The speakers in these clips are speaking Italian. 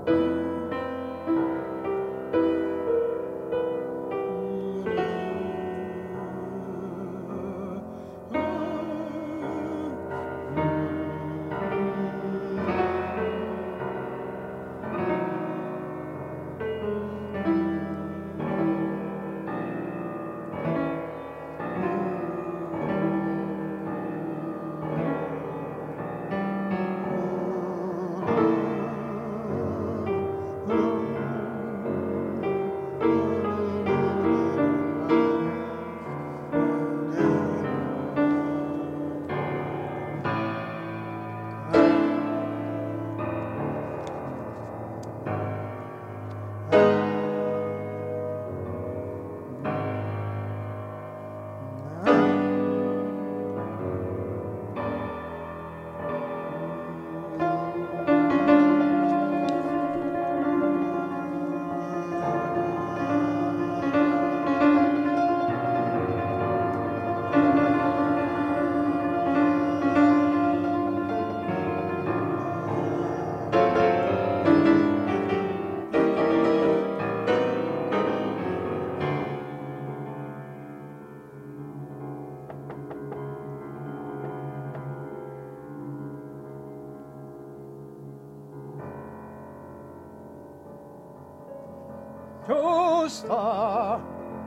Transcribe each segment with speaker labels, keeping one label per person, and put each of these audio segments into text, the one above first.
Speaker 1: Giusta,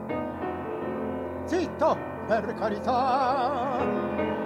Speaker 1: zitto, per carità.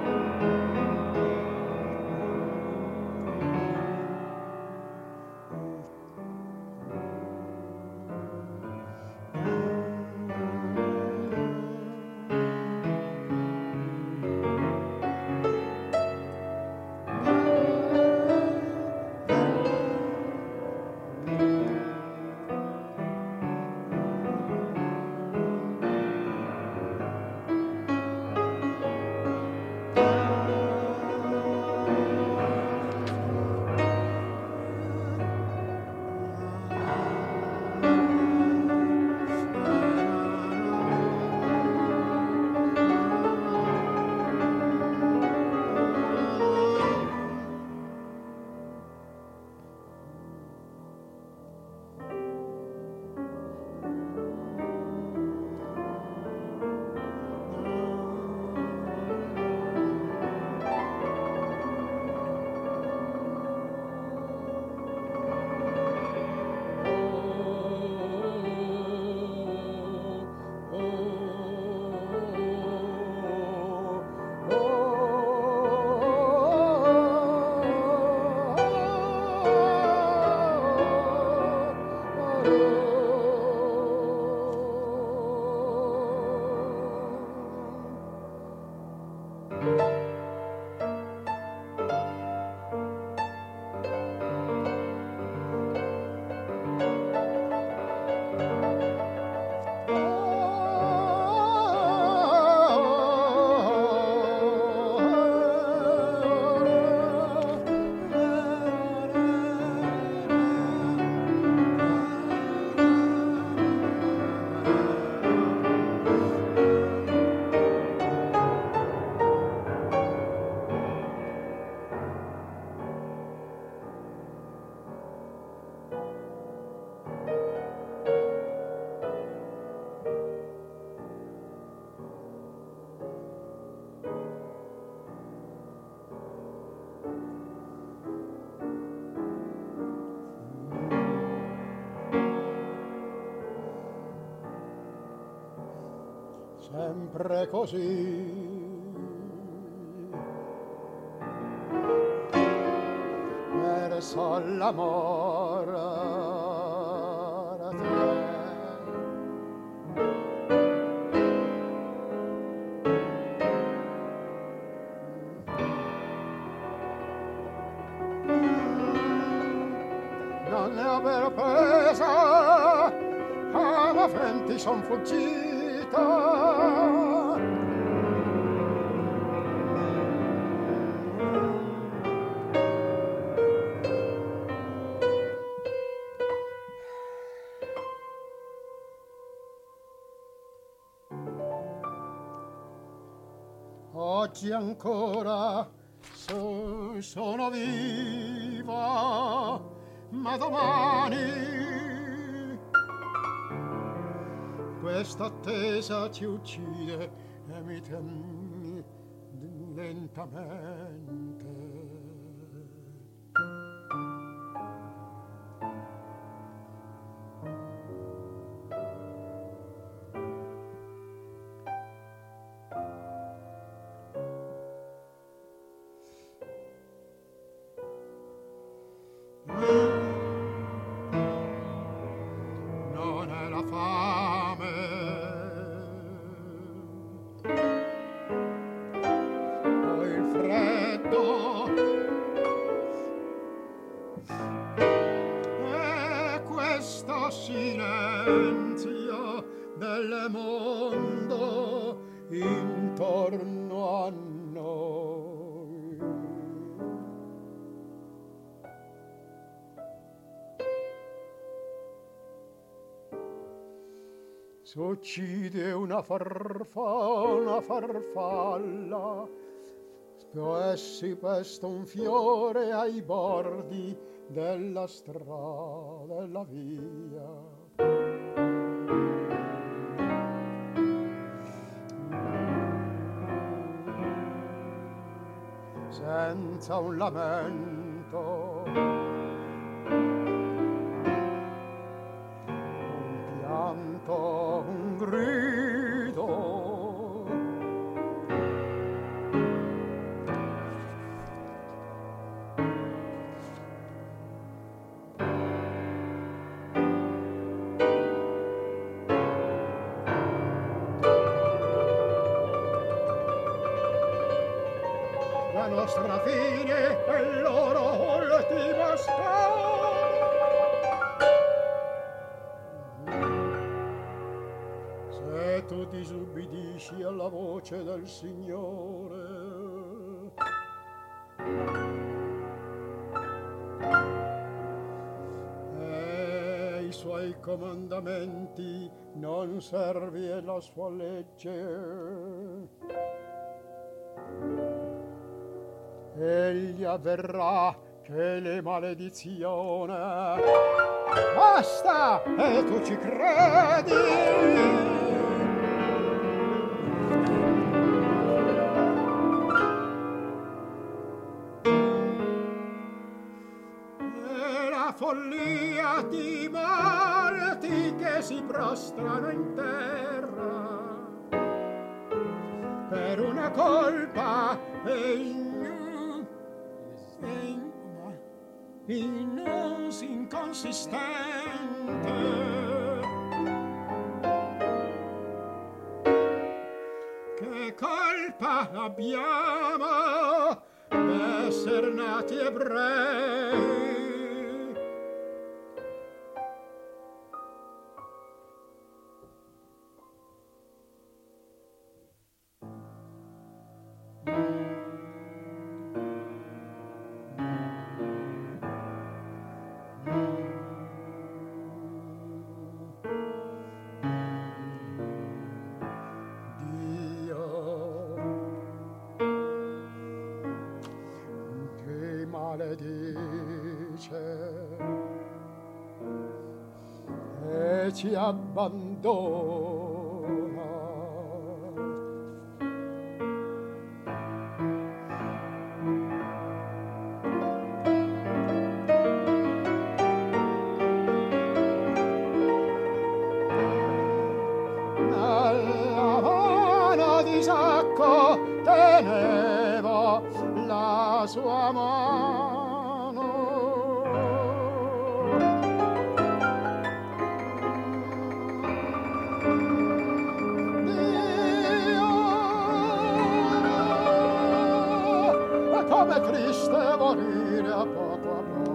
Speaker 1: Sempre così verso l'amore a te. Non ne aver presa alla frente son fuggita. Oggi ancora sono viva, ma domani questa attesa ci uccide e mi temi lentamente. Non è la fame o il freddo, è questo silenzio del mondo intorno a noi. S'uccide una farfalla, e si pesta un fiore ai bordi della strada, della via. Senza un lamento, un pianto, un grido, la nostra fine è loro ultima se tu disubbidisci alla voce del Signore, e i suoi comandamenti non servi e la sua legge, egli avverrà che le maledizione basta e tu ci credi. E la follia di morti che si prostrano in terra per una colpa inconsistente. Che colpa abbiamo d'esser nati ebrei? E ci abbandona. Nella mano di Isacco teneva la sua mano. Come triste morire a poco a poco.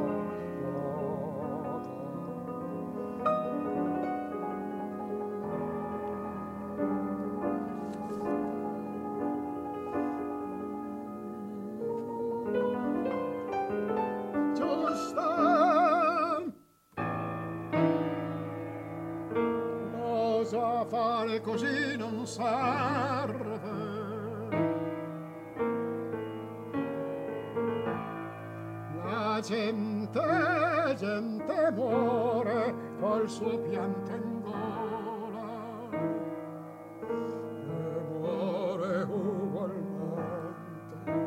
Speaker 1: Giusto, cosa fare così non serve. gente muore col suo pianto in gola e muore ugualmente.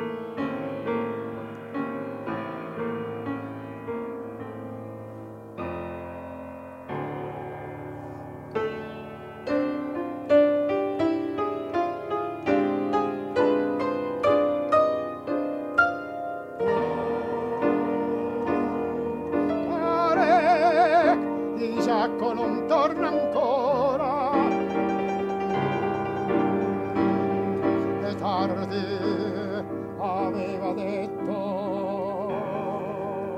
Speaker 1: Isacco non torna ancora, è tardi, aveva detto,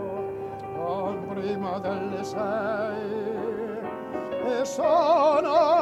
Speaker 1: non prima delle 6, e sono